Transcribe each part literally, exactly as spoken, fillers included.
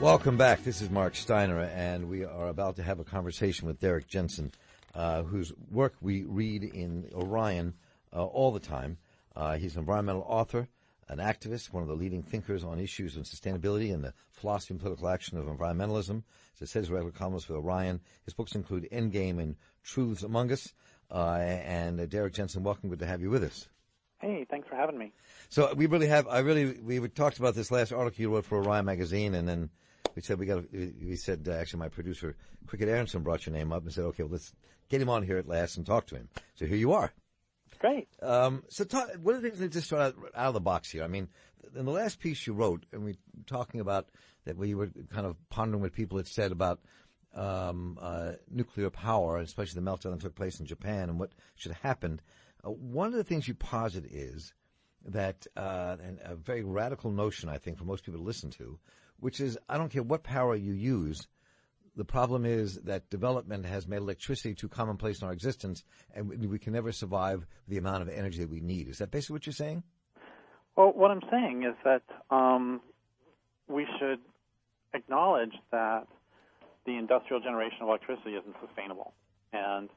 Welcome back. This is Mark Steiner, and we are about to have a conversation with Derrick Jensen, uh, whose work we read in Orion uh, all the time. Uh, he's an environmental author, an activist, one of the leading thinkers on issues of sustainability and the philosophy and political action of environmentalism. As I said, he's a regular columnist with Orion. His books include Endgame and Truths Among Us. Uh, and uh, Derrick Jensen, welcome. Good to have you with us. Hey, thanks for having me. So we really have, I really, we talked about this last article you wrote for Orion magazine, and then we said we got, we said, uh, actually my producer, Cricket Aronson, brought your name up and said, okay, well, let's get him on here at last and talk to him. So here you are. Great. Um, so talk, one of the things that just start out, out of the box here, I mean, in the last piece you wrote, and we were talking about that we were kind of pondering what people had said about um, uh, nuclear power, especially the meltdown that took place in Japan and what should have happened. Uh, one of the things you posit is that uh, and a very radical notion, I think, for most people to listen to, which is I don't care what power you use, the problem is that development has made electricity too commonplace in our existence, and we can never survive the amount of energy that we need. Is that basically what you're saying? Well, what I'm saying is that um, we should acknowledge that the industrial generation of electricity isn't sustainable. And,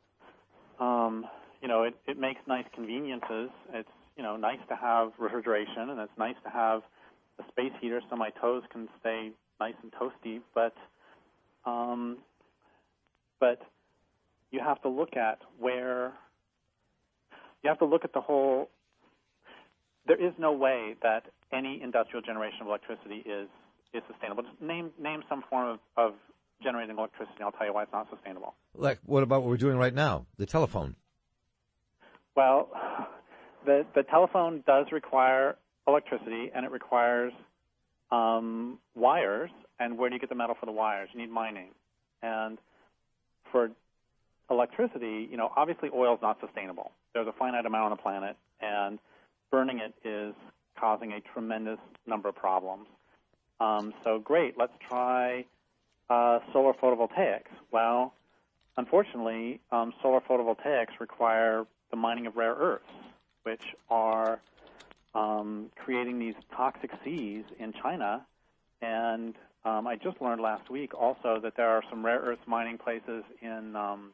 um, you know, it, it makes nice conveniences. It's, you know, nice to have refrigeration, and it's nice to have a space heater so my toes can stay nice and toasty, but Um, but you have to look at where, you have to look at the whole, there is no way that any industrial generation of electricity is, is sustainable. Just name, name some form of, of generating electricity, and I'll tell you why it's not sustainable. Like, what about what we're doing right now, the telephone? Well, the, the telephone does require electricity, and it requires um, wires. And where do you get the metal for the wires? You need mining. And for electricity, you know, obviously oil is not sustainable. There's a finite amount on the planet, and burning it is causing a tremendous number of problems. Um, so great, let's try uh, solar photovoltaics. Well, unfortunately, um, solar photovoltaics require the mining of rare earths, which are um, creating these toxic seas in China. And Um, I just learned last week also that there are some rare earth mining places in um,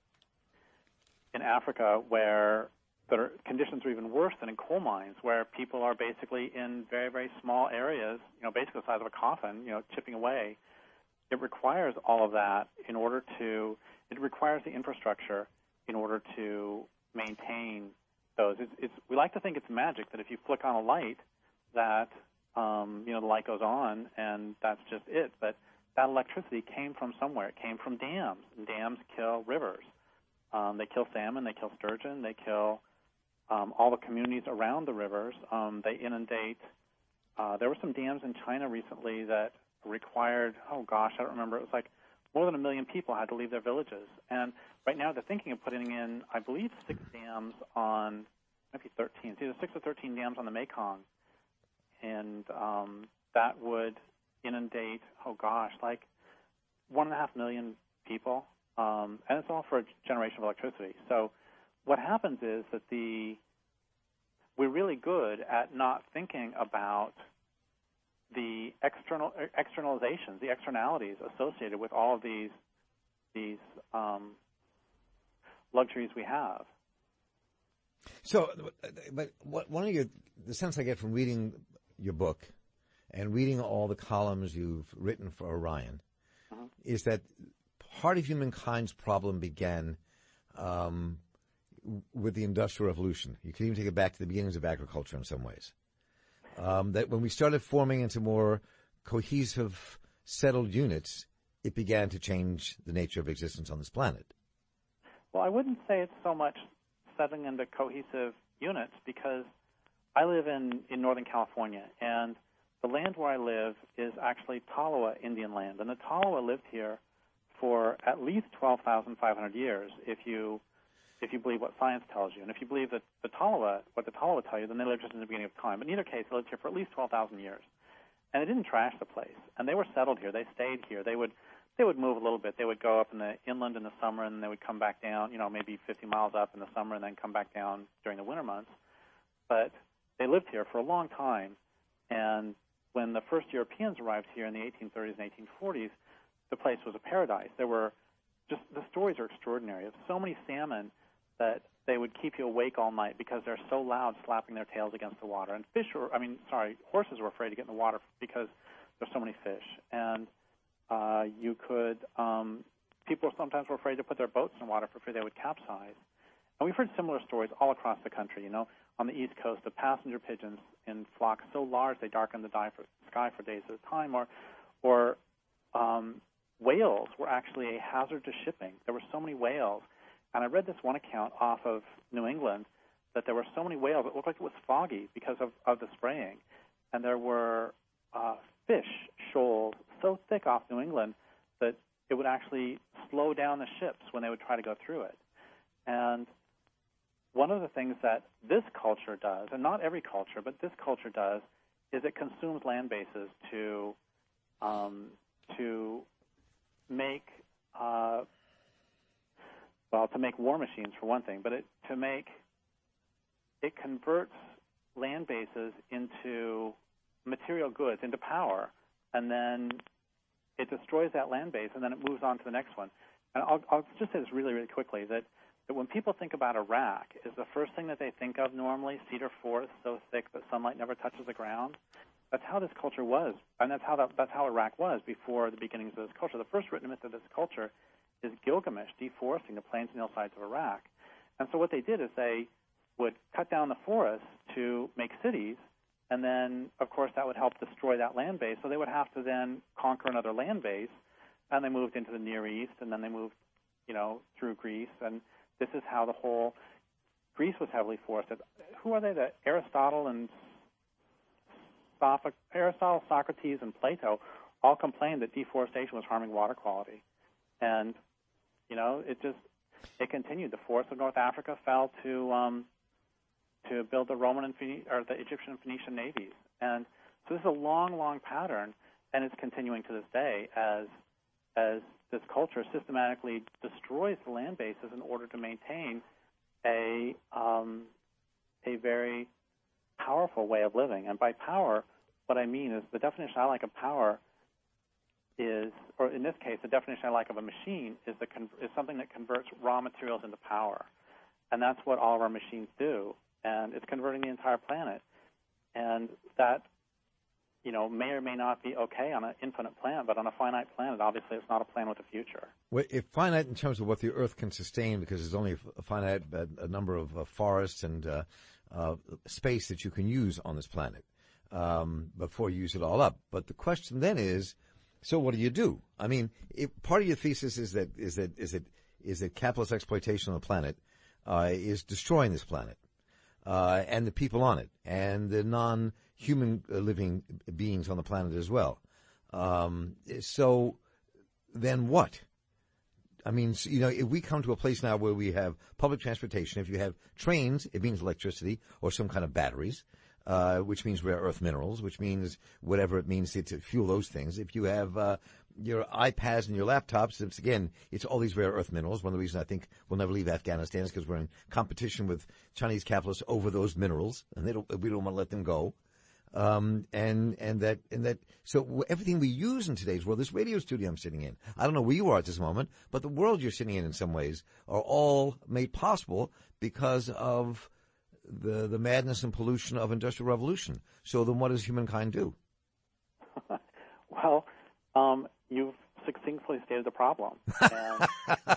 in Africa where the conditions are even worse than in coal mines, where people are basically in very, very small areas, you know, basically the size of a coffin, you know, chipping away. It requires all of that in order to, it requires the infrastructure in order to maintain those. It's, it's, we like to think it's magic, that if you flick on a light, that Um, you know, the light goes on, and that's just it. But that electricity came from somewhere. It came from dams, and dams kill rivers. Um, they kill salmon, they kill sturgeon, they kill um, all the communities around the rivers. Um, they inundate. Uh, there were some dams in China recently that required, oh gosh, I don't remember, it was like more than a million people had to leave their villages. And right now they're thinking of putting in, I believe, six dams on, maybe thirteen, it's either six or thirteen dams on the Mekong. And um, that would inundate, oh gosh, like one and a half million people, um, and it's all for a generation of electricity. So what happens is that the we're really good at not thinking about the external externalizations, the externalities associated with all of these these um, luxuries we have. So, but what, one of your the sense I get from reading your book and reading all the columns you've written for Orion uh-huh. is that part of humankind's problem began um, with the Industrial Revolution. You can even take it back to the beginnings of agriculture in some ways. Um, that when we started forming into more cohesive, settled units, it began to change the nature of existence on this planet. Well, I wouldn't say it's so much settling into cohesive units, because I live in, in Northern California, and the land where I live is actually Tolowa Indian land. And the Tolowa lived here for at least twelve thousand five hundred years, if you if you believe what science tells you. And if you believe that the Tolowa, what the Tolowa tell you, then they lived just in the beginning of time. But in either case, they lived here for at least twelve thousand years. And they didn't trash the place. And they were settled here. They stayed here. They would they would move a little bit. They would go up in the inland in the summer, and then they would come back down, you know, maybe fifty miles up in the summer and then come back down during the winter months. But they lived here for a long time, and when the first Europeans arrived here in the eighteen thirties and eighteen forties, the place was a paradise. There were just, the stories are extraordinary. Of so many salmon that they would keep you awake all night because they're so loud, slapping their tails against the water. And fish were, I mean, sorry, horses were afraid to get in the water because there's so many fish. And uh, you could, um, people sometimes were afraid to put their boats in the water for fear they would capsize. And we've heard similar stories all across the country. You know, on the East Coast, the passenger pigeons in flocks so large they darken the sky for days at a time, or, or um, whales were actually a hazard to shipping. There were so many whales. And I read this one account off of New England that there were so many whales, it looked like it was foggy because of, of the spraying. And there were uh, fish shoals so thick off New England that it would actually slow down the ships when they would try to go through it. And one of the things that this culture does, and not every culture, but this culture does, is it consumes land bases to, um, to make... Uh, Well, to make war machines, for one thing, but it, to make, it converts land bases into material goods, into power, and then it destroys that land base, and then it moves on to the next one. And I'll, I'll just say this really, really quickly, that, that when people think about Iraq, is the first thing that they think of normally cedar forest so thick that sunlight never touches the ground? That's how this culture was, and that's how, that, that's how Iraq was before the beginnings of this culture. The first written myth of this culture is Gilgamesh deforesting the plains and hillsides of Iraq. And so what they did is they would cut down the forests to make cities, and then, of course, that would help destroy that land base. So they would have to then conquer another land base, and they moved into the Near East, and then they moved, you know, through Greece. And this is how the whole Greece was heavily forested. Who are they? The Aristotle and Soph- Aristotle, Socrates, and Plato all complained that deforestation was harming water quality. And, you know, it just, it continued. The forests of North Africa fell to um, to build the Roman and Phoeni- or the Egyptian and Phoenician navies. And so this is a long, long pattern, and it's continuing to this day as as this culture systematically destroys the land bases in order to maintain a um, a very powerful way of living. And by power, what I mean is the definition I like of power is, or in this case, the definition I like of a machine is the con- is something that converts raw materials into power, and that's what all of our machines do, and it's converting the entire planet, and that, you know, may or may not be okay on an infinite planet, but on a finite planet, obviously, it's not a plan with a future. Well, if finite in terms of what the Earth can sustain, because there's only a finite a, a number of uh, forests and uh, uh, space that you can use on this planet um, before you use it all up. But the question then is, so what do you do? I mean, if part of your thesis is that is that is that is that capitalist exploitation of the planet uh, is destroying this planet uh, and the people on it and the non-human uh, living beings on the planet as well. Um, so then what? I mean, you know, if we come to a place now where we have public transportation, if you have trains, it means electricity or some kind of batteries. Uh, which means rare earth minerals, which means whatever it means to, to fuel those things. If you have uh, your iPads and your laptops, it's, again, it's all these rare earth minerals. One of the reasons I think we'll never leave Afghanistan is because we're in competition with Chinese capitalists over those minerals, and they don't, we don't want to let them go. Um, and and that and that. So everything we use in today's world, this radio studio I'm sitting in, I don't know where you are at this moment, but the world you're sitting in, in some ways, are all made possible because of the the madness and pollution of Industrial Revolution. So then what does humankind do? Well, um, you've succinctly stated the problem. And,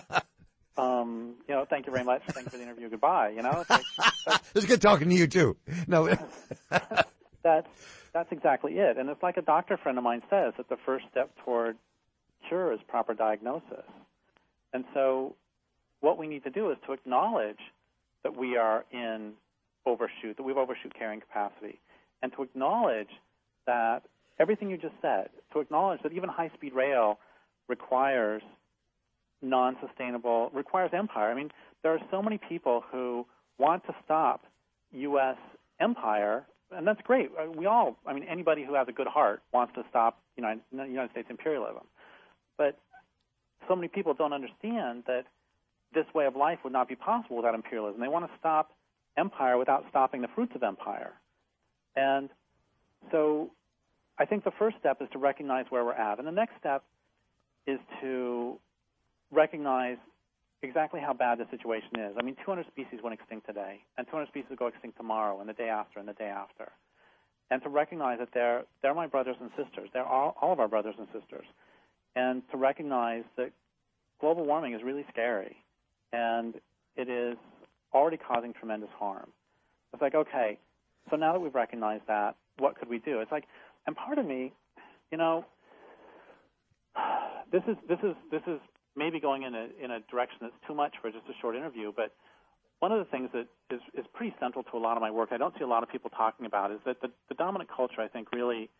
um, you know, thank you very much. Thank you for the interview. Goodbye. You know, it's like, it was good talking to you too. No, that's that's exactly it. And it's like a doctor friend of mine says that the first step toward cure is proper diagnosis. And so, what we need to do is to acknowledge that we are in overshoot, that we've overshoot carrying capacity, and to acknowledge that everything you just said, to acknowledge that even high-speed rail requires non-sustainable, requires empire. I mean, there are so many people who want to stop U S empire, and that's great. We all, I mean, anybody who has a good heart wants to stop United, United States imperialism. But so many people don't understand that this way of life would not be possible without imperialism. They want to stop empire without stopping the fruits of empire. And so I think the first step is to recognize where we're at. And the next step is to recognize exactly how bad the situation is. I mean, two hundred species went extinct today, and two hundred species will go extinct tomorrow, and the day after, and the day after. And to recognize that they're, they're my brothers and sisters. They're all, all of our brothers and sisters. And to recognize that global warming is really scary, and it is already causing tremendous harm. It's like, okay, so now that we've recognized that, what could we do? It's like, and part of me, you know, this is this is this is maybe going in a in a direction that's too much for just a short interview, but one of the things that is, is pretty central to a lot of my work, I don't see a lot of people talking about, is that the, the dominant culture, I think, really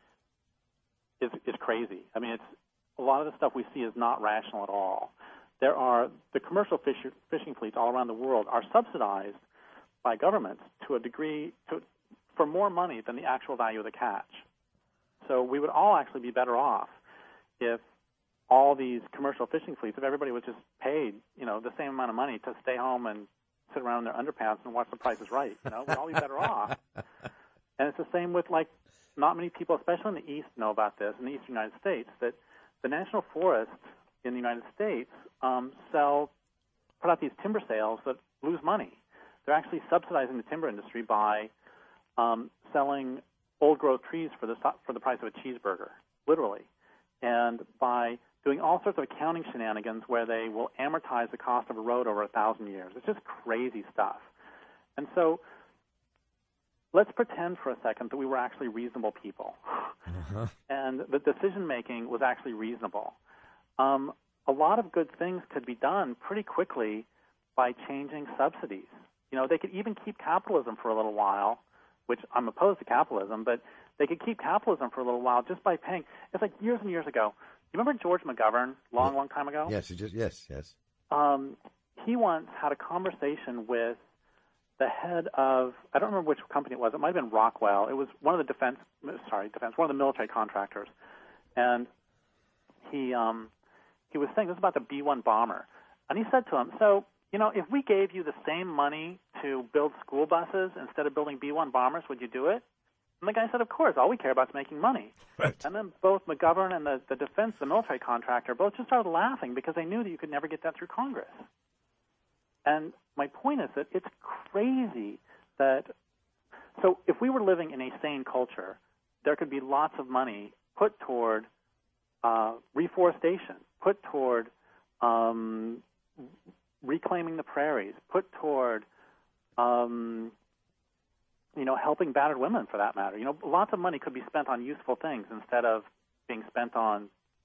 is is crazy. I mean, it's a lot of the stuff we see is not rational at all. There are the commercial fish, fishing fleets all around the world are subsidized by governments to a degree to, for more money than the actual value of the catch. So we would all actually be better off if all these commercial fishing fleets, if everybody was just paid, you know, the same amount of money to stay home and sit around in their underpants and watch The Price is Right. You know, we'd all be better off. And it's the same with, like, not many people, especially in the East, know about this, in the Eastern United States, that the national forests in the United States um, sell, put out these timber sales that lose money. They're actually subsidizing the timber industry by um, selling old-growth trees for the for the price of a cheeseburger, literally, and by doing all sorts of accounting shenanigans where they will amortize the cost of a road over a thousand years. It's just crazy stuff. And so let's pretend for a second that we were actually reasonable people, uh-huh. and the decision-making was actually reasonable. Um, a lot of good things could be done pretty quickly by changing subsidies. You know, they could even keep capitalism for a little while, which I'm opposed to capitalism, but they could keep capitalism for a little while just by paying. It's like years and years ago. You remember George McGovern, long, long time ago? Yes, just, yes, yes. Um, he once had a conversation with the head of, I don't remember which company it was. It might have been Rockwell. It was one of the defense, sorry, defense, one of the military contractors. And he um, he was saying, this is about the B one bomber. And he said to him, so, you know, if we gave you the same money to build school buses instead of building B one bombers, would you do it? And the guy said, of course, all we care about is making money. Right. And then both McGovern and the, the defense, the military contractor, both just started laughing because they knew that you could never get that through Congress. And my point is that it's crazy that, so if we were living in a sane culture, there could be lots of money put toward uh, reforestation, put toward um, reclaiming the prairies, put toward um, you know, helping battered women, for that matter. You know, lots of money could be spent on useful things instead of being spent on,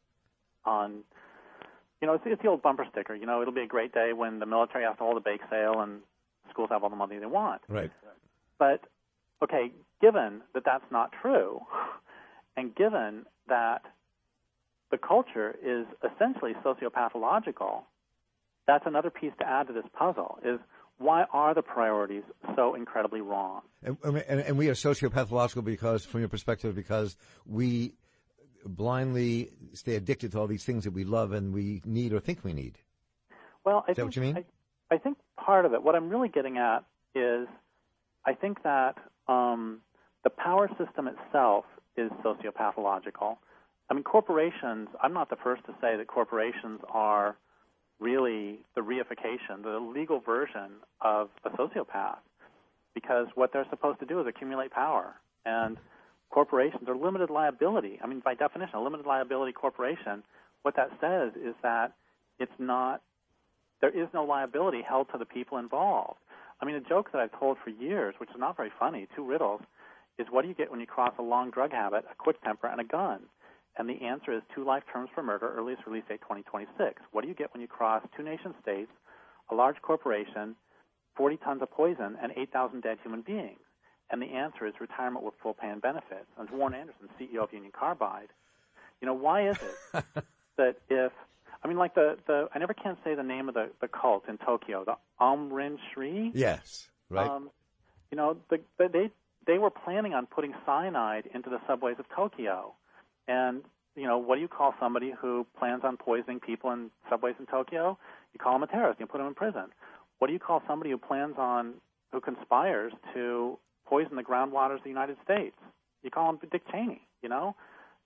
on, you know, it's, it's the old bumper sticker. You know, it'll be a great day when the military has to hold a bake sale and schools have all the money they want. Right. But, okay, given that that's not true, and given that the culture is essentially sociopathological, that's another piece to add to this puzzle, is why are the priorities so incredibly wrong? And, and, and we are sociopathological because, from your perspective, because we blindly stay addicted to all these things that we love and we need or think we need. Well, I is that think, what you mean? I, I think part of it, what I'm really getting at is I think that um, the power system itself is sociopathological. I mean, corporations, I'm not the first to say that corporations are really the reification, the legal version of a sociopath, because what they're supposed to do is accumulate power. And corporations are limited liability. I mean, by definition, a limited liability corporation, what that says is that it's not, there is no liability held to the people involved. I mean, a joke that I've told for years, which is not very funny, two riddles, is what do you get when you cross a long drug habit, a quick temper, and a gun? And the answer is two life terms for murder, earliest release date twenty twenty-six. What do you get when you cross two nation states, a large corporation, forty tons of poison, and eight thousand dead human beings? And the answer is retirement with full pay and benefits. And Warren Anderson, C E O of Union Carbide, you know, why is it that if, I mean, like the, the I never can say the name of the, the cult in Tokyo, the Aum Shinryu? Yes, right. Um, you know, the, the, they, they were planning on putting cyanide into the subways of Tokyo. And, you know, what do you call somebody who plans on poisoning people in subways in Tokyo? You call him a terrorist. You put him in prison. What do you call somebody who plans on, who conspires to poison the groundwaters of the United States? You call him Dick Cheney, you know?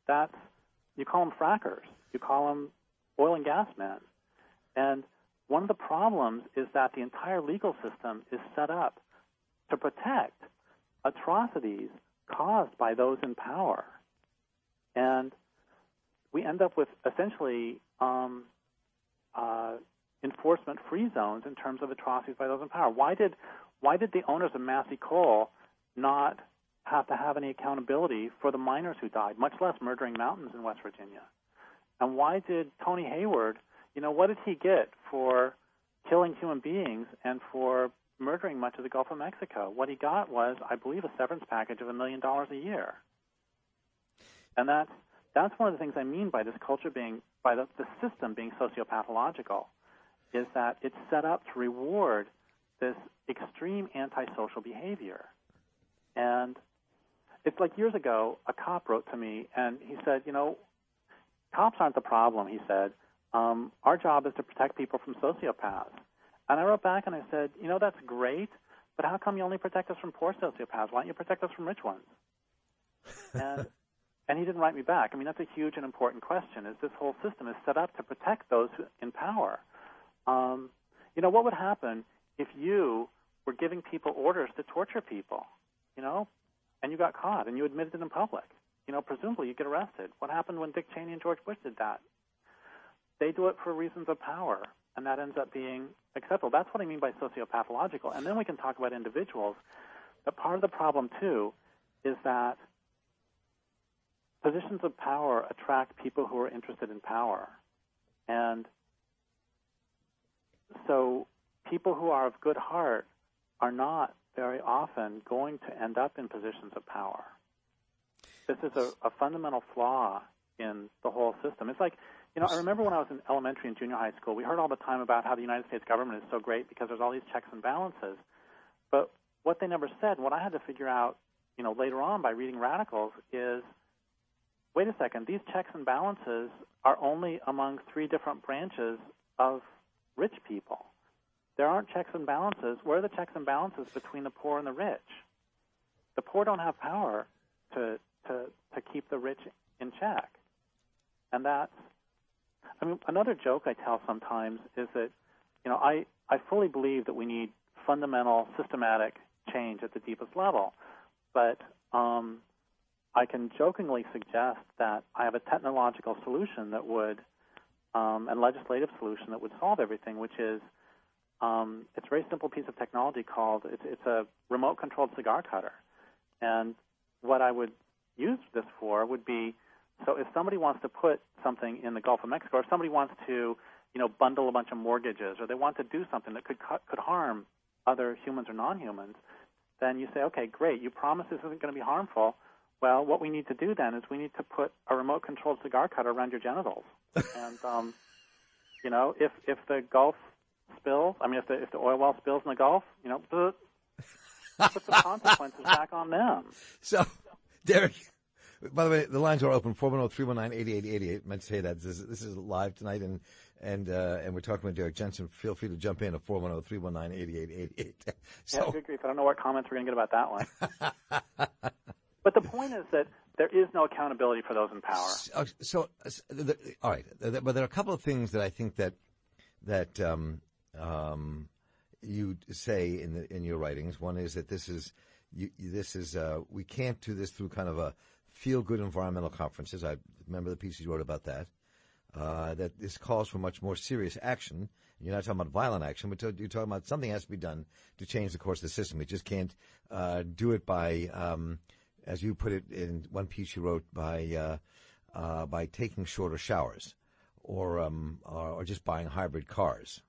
That's, you call them frackers. You call them oil and gas men. And one of the problems is that the entire legal system is set up to protect atrocities caused by those in power. And we end up with essentially um, uh, enforcement-free zones in terms of atrocities by those in power. Why did why did the owners of Massey Coal not have to have any accountability for the miners who died, much less murdering mountains in West Virginia? And why did Tony Hayward, you know, what did he get for killing human beings and for murdering much of the Gulf of Mexico? What he got was, I believe, a severance package of a million dollars a year. And that's that's one of the things I mean by this culture being, by the, the system being sociopathological, is that it's set up to reward this extreme antisocial behavior. And it's like years ago, a cop wrote to me, and he said, you know, cops aren't the problem, he said. Um, our job is to protect people from sociopaths. And I wrote back and I said, you know, that's great, but how come you only protect us from poor sociopaths? Why don't you protect us from rich ones? And and he didn't write me back. I mean, that's a huge and important question, is this whole system is set up to protect those who, in power. Um, you know, what would happen if you were giving people orders to torture people, you know, and you got caught and you admitted it in public? You know, presumably you'd get arrested. What happened when Dick Cheney and George Bush did that? They do it for reasons of power, and that ends up being acceptable. That's what I mean by sociopathological. And then we can talk about individuals. But part of the problem, too, is that positions of power attract people who are interested in power. And so people who are of good heart are not very often going to end up in positions of power. This is a, a fundamental flaw in the whole system. It's like, you know, I remember when I was in elementary and junior high school, we heard all the time about how the United States government is so great because there's all these checks and balances. But what they never said, and what I had to figure out, you know, later on by reading Radicals is, wait a second, these checks and balances are only among three different branches of rich people. There aren't checks and balances. Where are the checks and balances between the poor and the rich? The poor don't have power to to, to keep the rich in check. And that's, I mean, another joke I tell sometimes is that, you know, I, I fully believe that we need fundamental, systematic change at the deepest level. But um, I can jokingly suggest that I have a technological solution that would, um, and legislative solution that would solve everything, which is, um, it's a very simple piece of technology called, it's, it's a remote-controlled cigar cutter. And what I would use this for would be, so if somebody wants to put something in the Gulf of Mexico, or somebody wants to, you know, bundle a bunch of mortgages, or they want to do something that could could harm other humans or non-humans, then you say, okay, great, you promise this isn't going to be harmful. Well, what we need to do then is we need to put a remote-controlled cigar cutter around your genitals. And, um, you know, if if the Gulf spills, I mean, if the if the oil well spills in the Gulf, you know, put the consequences back on them. So, Derek, by the way, the lines are open, four one zero, three one nine, eight eight eight eight. I meant to say that. This is, this is live tonight, and and uh, and we're talking with Derek Jensen. Feel free to jump in at four one zero, three one nine, eight eight eight eight. So, yeah, good grief. I don't know what comments we're going to get about that one. But the point is that there is no accountability for those in power. So, so the, all right, but there are a couple of things that I think that that um, um, you say in the in your writings. One is that this is you, this is uh, we can't do this through kind of a feel-good environmental conferences. I remember the piece you wrote about that. Uh, that this calls for much more serious action. You're not talking about violent action, but you're talking about something has to be done to change the course of the system. We just can't uh, do it by, um, as you put it in one piece you wrote, by uh, uh, by taking shorter showers, or, um, or or just buying hybrid cars.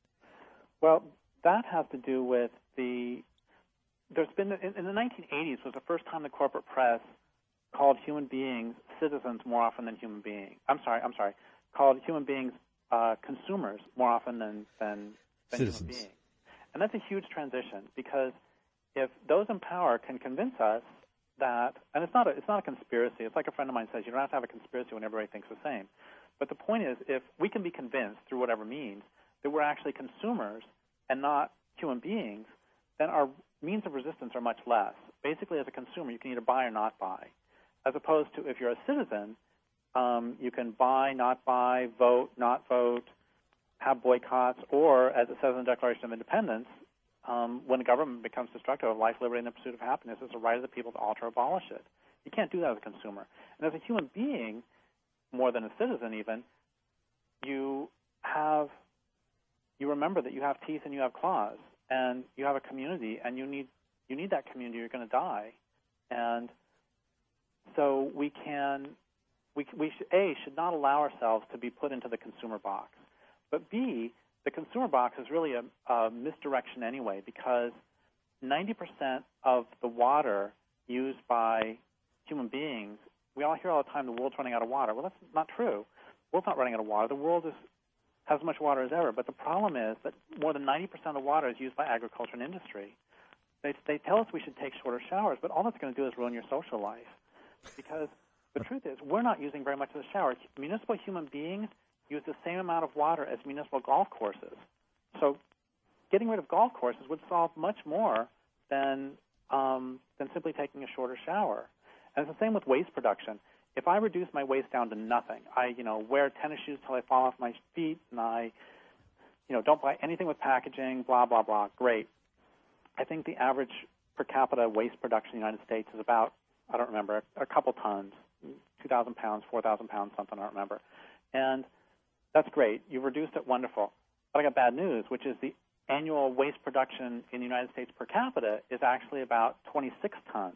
Well, that has to do with the. There's been in, in the nineteen eighties was the first time the corporate press called human beings citizens more often than human beings. I'm sorry, I'm sorry. Called human beings uh, consumers more often than, than, than human beings. And that's a huge transition, because if those in power can convince us that, and it's not a, it's not a conspiracy. It's like a friend of mine says, you don't have to have a conspiracy when everybody thinks the same. But the point is, if we can be convinced through whatever means that we're actually consumers and not human beings, then our means of resistance are much less. Basically, as a consumer, you can either buy or not buy. As opposed to if you're a citizen, Um, you can buy, not buy, vote, not vote, have boycotts, or, as it says in the Declaration of Independence, um, when the government becomes destructive of life, liberty, and the pursuit of happiness, it's the right of the people to alter or abolish it. You can't do that as a consumer. And as a human being, more than a citizen even, you have, you remember that you have teeth and you have claws, and you have a community, and you need you need that community. You're going to die, and so we can, we we should, a should not allow ourselves to be put into the consumer box, but B, the consumer box is really a, a misdirection anyway, because ninety percent of the water used by human beings, we all hear all the time the world's running out of water. Well, that's not true. The world's not running out of water. The world is has as much water as ever, but the problem is that more than ninety percent of water is used by agriculture and industry. They, they tell us we should take shorter showers, but all that's going to do is ruin your social life, because the truth is we're not using very much of the shower. Municipal human beings use the same amount of water as municipal golf courses. So getting rid of golf courses would solve much more than um, than simply taking a shorter shower. And it's the same with waste production. If I reduce my waste down to nothing, I you know wear tennis shoes till I fall off my feet, and I you know don't buy anything with packaging, blah blah blah. Great. I think the average per capita waste production in the United States is about, I don't remember, a couple tons, two thousand pounds, four thousand pounds, something, I don't remember. And that's great. You've reduced it, wonderful. But I got bad news, which is the annual waste production in the United States per capita is actually about twenty-six tons.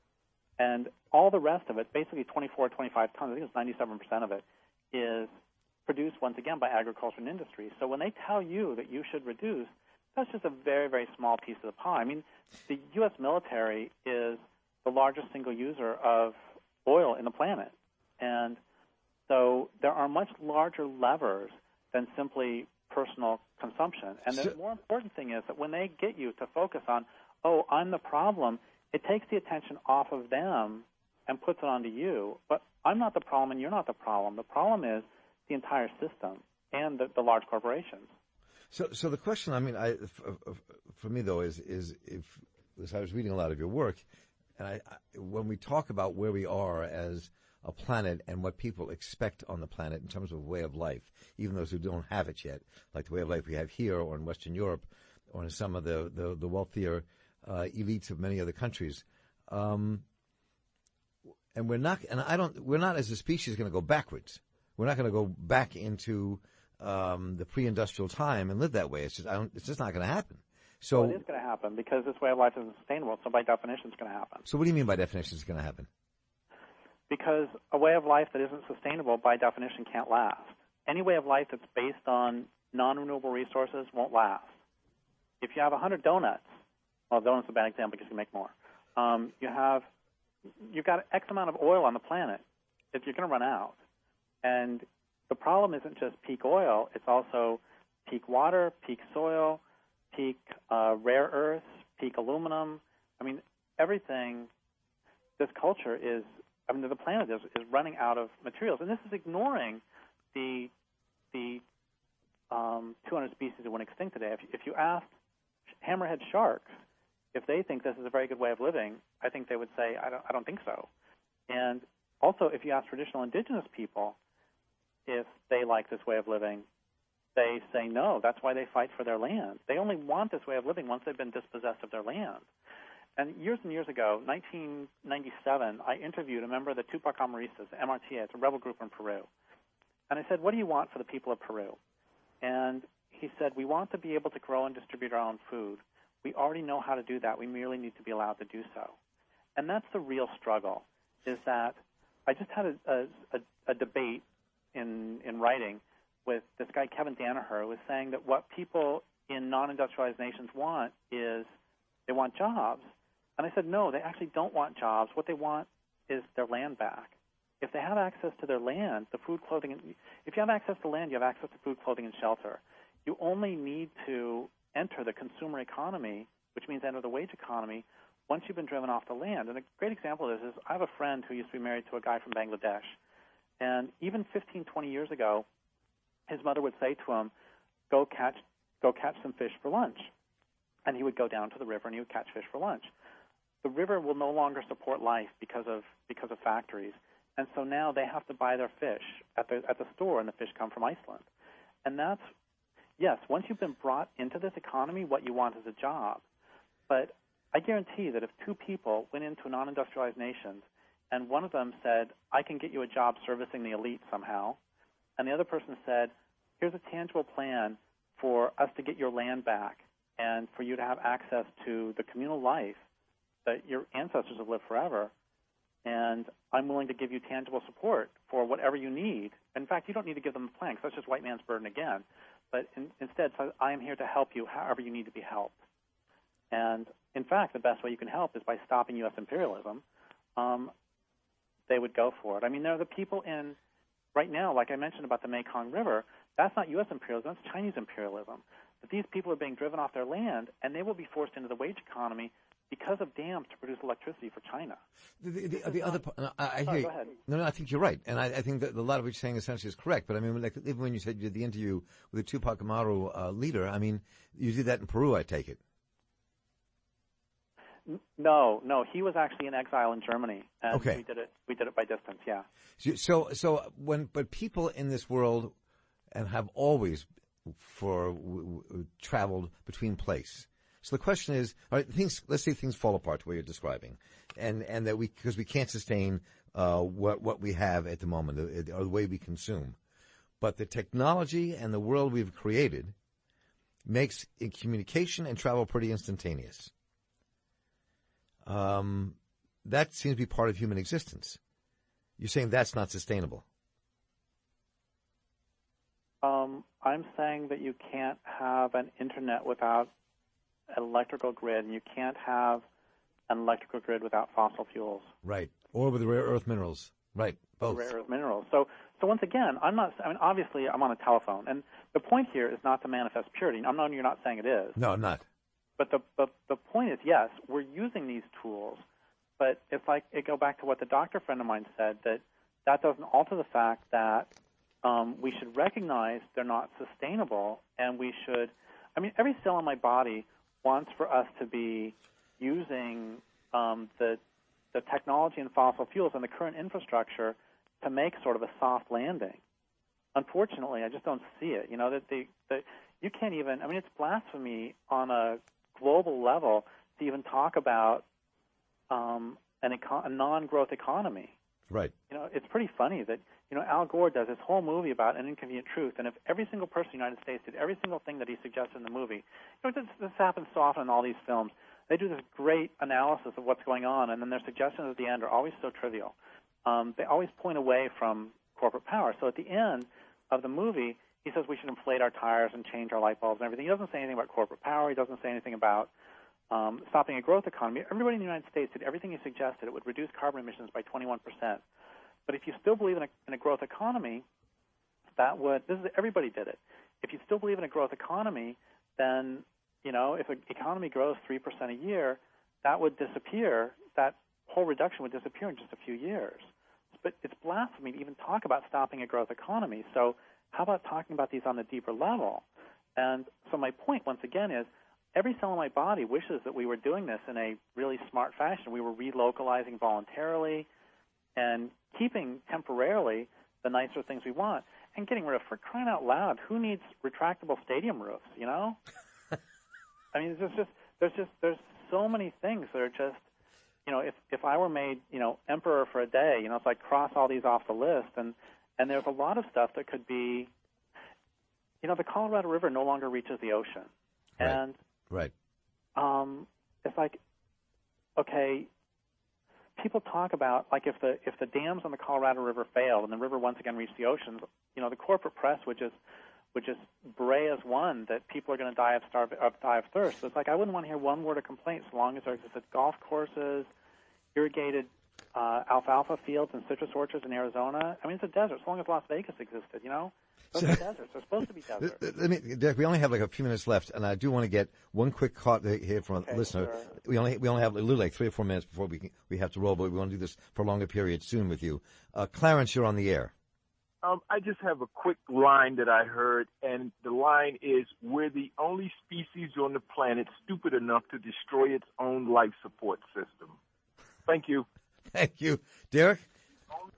And all the rest of it, basically twenty-four, twenty-five tons, I think it's ninety-seven percent of it, is produced once again by agriculture and industry. So when they tell you that you should reduce, that's just a very, very small piece of the pie. I mean, the U S military is the largest single user of oil in the planet. And so there are much larger levers than simply personal consumption. And the more important thing is that when they get you to focus on, oh, I'm the problem, it takes the attention off of them and puts it onto you. But I'm not the problem and you're not the problem. The problem is the entire system and the, the large corporations. So, so the question, I mean, I, for, for me though, is is if as I was reading a lot of your work, and I, I, when we talk about where we are as a planet and what people expect on the planet in terms of way of life, even those who don't have it yet, like the way of life we have here or in Western Europe, or in some of the the, the wealthier uh, elites of many other countries, um, and we're not, and I don't, we're not as a species going to go backwards. We're not going to go back into Um, the pre-industrial time and live that way. It's just, I don't, it's just not going to happen. So well, it is going to happen because this way of life isn't sustainable. So by definition, it's going to happen. So what do you mean by definition it's going to happen? Because a way of life that isn't sustainable by definition can't last. Any way of life that's based on non-renewable resources won't last. If you have one hundred donuts, well, donuts is a bad example because you can make more. Um, you have, you've got X amount of oil on the planet. If you're going to run out, and the problem isn't just peak oil, it's also peak water, peak soil, peak uh, rare earths, peak aluminum. I mean, everything, this culture is, I mean, the planet is, is running out of materials. And this is ignoring the the um, two hundred species that went extinct today. If, if you asked hammerhead sharks if they think this is a very good way of living, I think they would say, I don't, I don't think so. And also, if you ask traditional indigenous people, if they like this way of living, they say no. That's why they fight for their land. They only want this way of living once they've been dispossessed of their land. And years and years ago, nineteen ninety-seven, I interviewed a member of the Tupac Amaristas, the M R T A. It's a rebel group in Peru. And I said, what do you want for the people of Peru? And he said, we want to be able to grow and distribute our own food. We already know how to do that. We merely need to be allowed to do so. And that's the real struggle, is that I just had a, a, a debate in in writing with this guy, Kevin Danaher, who was saying that what people in non-industrialized nations want is they want jobs. And I said, no, they actually don't want jobs. What they want is their land back. If they have access to their land, the food, clothing, and, if you have access to land, you have access to food, clothing, and shelter. You only need to enter the consumer economy, which means enter the wage economy, once you've been driven off the land. And a great example of this is I have a friend who used to be married to a guy from Bangladesh. And even fifteen, twenty years ago, his mother would say to him, go catch go catch some fish for lunch. And he would go down to the river and he would catch fish for lunch. The river will no longer support life because of because of factories. And so now they have to buy their fish at the at the store, and the fish come from Iceland. And that's, yes, once you've been brought into this economy, what you want is a job. But I guarantee that if two people went into a non-industrialized nation and one of them said, I can get you a job servicing the elite somehow, and the other person said, here's a tangible plan for us to get your land back and for you to have access to the communal life that your ancestors have lived forever, and I'm willing to give you tangible support for whatever you need. In fact, you don't need to give them a plan, because that's just white man's burden again. But in, instead, so I am here to help you however you need to be helped. And, in fact, the best way you can help is by stopping U S imperialism. Um, they would go for it. I mean, there are the people in, right now, like I mentioned about the Mekong River, that's not U S imperialism, that's Chinese imperialism. But these people are being driven off their land, and they will be forced into the wage economy because of dams to produce electricity for China. The, the, the other part, I, I Sorry, hear go ahead. No, no, I think you're right. And I, I think that a lot of what you're saying essentially is correct. But I mean, like, even when you said you did the interview with the Tupac Amaru uh, leader, I mean, you did that in Peru, I take it. No, no, he was actually in exile in Germany, and okay. we did it. We did it by distance, yeah. So, so when, but people in this world, and have always, for w- w- traveled between place. So the question is, all right, things. Let's say things fall apart the way you're describing, and and that we because we can't sustain uh, what what we have at the moment, or the way we consume. But the technology and the world we've created makes communication and travel pretty instantaneous. Um, that seems to be part of human existence. You're saying that's not sustainable. Um, I'm saying that you can't have an internet without an electrical grid, and you can't have an electrical grid without fossil fuels. Right. Or with rare earth minerals. Right. Both. Rare earth minerals. So, so once again, I'm not. I mean, obviously, I'm on a telephone, and the point here is not to manifest purity. I'm not. You're not saying it is. No, I'm not. But the, the the point is, yes, we're using these tools, but if I it go back to what the doctor friend of mine said, that that doesn't alter the fact that um, we should recognize they're not sustainable, and we should. I mean, every cell in my body wants for us to be using um, the the technology and fossil fuels and the current infrastructure to make sort of a soft landing. Unfortunately, I just don't see it. You know that the, the you can't even. I mean, it's blasphemy on a global level to even talk about um, an econ- a non-growth economy. Right. You know, it's pretty funny that, you know, Al Gore does this whole movie about An Inconvenient Truth, and if every single person in the United States did every single thing that he suggested in the movie, you know, this, this happens so often in all these films. They do this great analysis of what's going on, and then their suggestions at the end are always so trivial. Um, they always point away from corporate power. So at the end of the movie, he says we should inflate our tires and change our light bulbs and everything. He doesn't say anything about corporate power. He doesn't say anything about um, stopping a growth economy. Everybody in the United States did everything he suggested. It would reduce carbon emissions by twenty-one percent. But if you still believe in a, in a growth economy, that would, this is, everybody did it. If you still believe in a growth economy, then, you know, if an economy grows three percent a year, that would disappear. That whole reduction would disappear in just a few years. But it's blasphemy to even talk about stopping a growth economy. So how about talking about these on a deeper level? And so my point, once again, is every cell in my body wishes that we were doing this in a really smart fashion. We were relocalizing voluntarily and keeping temporarily the nicer things we want and getting rid of, for crying out loud, who needs retractable stadium roofs, you know? I mean, there's just, there's just, there's so many things that are just, you know, if, if I were made, you know, emperor for a day, you know, if I cross all these off the list, and And there's a lot of stuff that could be, you know, the Colorado River no longer reaches the ocean. Right. And right. Um, it's like, okay, people talk about, like, if the if the dams on the Colorado River fail and the river once again reached the ocean, you know, the corporate press would just would just bray as one that people are going to die of starve of die of thirst. So it's like I wouldn't want to hear one word of complaint so long as there existed golf courses, irrigated Uh, alfalfa fields and citrus orchards in Arizona. I mean, it's a desert. As long as Las Vegas existed, you know, those are deserts. They're supposed to be deserts. Let me, Derek, we only have like a few minutes left, and I do want to get one quick call here from a okay, listener. Sure. We only we only have a little like three or four minutes before we can, we have to roll, but we want to do this for a longer period soon with you. Uh, Clarence, you're on the air. Um, I just have a quick line that I heard, and the line is, we're the only species on the planet stupid enough to destroy its own life support system. Thank you. Thank you. Derek?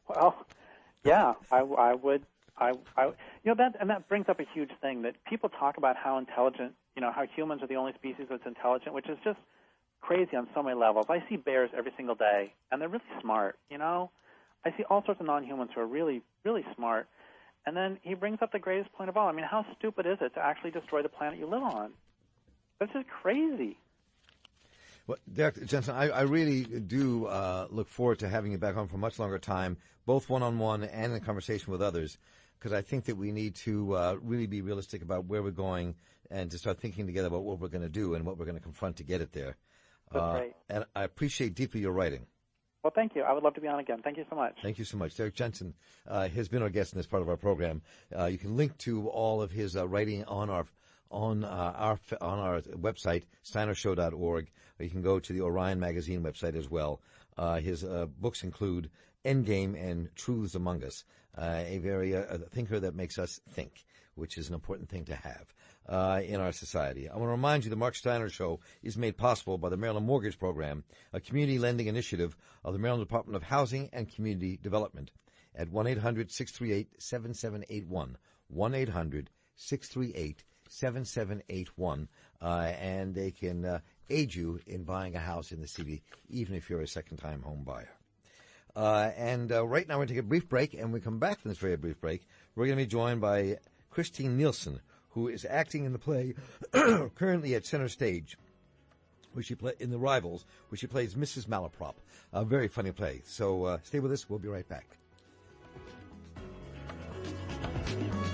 Well, yeah, I, I would. I, I, you know, that and that brings up a huge thing that people talk about how intelligent, you know, how humans are the only species that's intelligent, which is just crazy on so many levels. I see bears every single day, and they're really smart. You know, I see all sorts of non-humans who are really, really smart. And then he brings up the greatest point of all. I mean, how stupid is it to actually destroy the planet you live on? That's just crazy. Well, Doctor Jensen, I, I really do uh, look forward to having you back on for a much longer time, both one-on-one and in conversation with others, because I think that we need to uh, really be realistic about where we're going and to start thinking together about what we're going to do and what we're going to confront to get it there. That's uh, right. And I appreciate deeply your writing. Well, thank you. I would love to be on again. Thank you so much. Thank you so much. Derek Jensen uh, has been our guest in this part of our program. Uh, you can link to all of his uh, writing on our on uh, our on our website, steiner show dot org. Or you can go to the Orion Magazine website as well. Uh, his uh, books include Endgame and Truths Among Us, uh, a very uh, a thinker that makes us think, which is an important thing to have uh, in our society. I want to remind you the Mark Steiner Show is made possible by the Maryland Mortgage Program, a community lending initiative of the Maryland Department of Housing and Community Development, at one eight hundred six three eight seven seven eight one, one eight hundred six three eight seven seven eight one, uh, and they can uh, aid you in buying a house in the city, even if you're a second-time home buyer. Uh, and uh, right now we're going to take a brief break, and when we come back from this very brief break, we're going to be joined by Christine Nielsen, who is acting in the play currently at Center Stage, where she play in The Rivals, where she plays Missus Malaprop. A very funny play. So uh, stay with us. We'll be right back.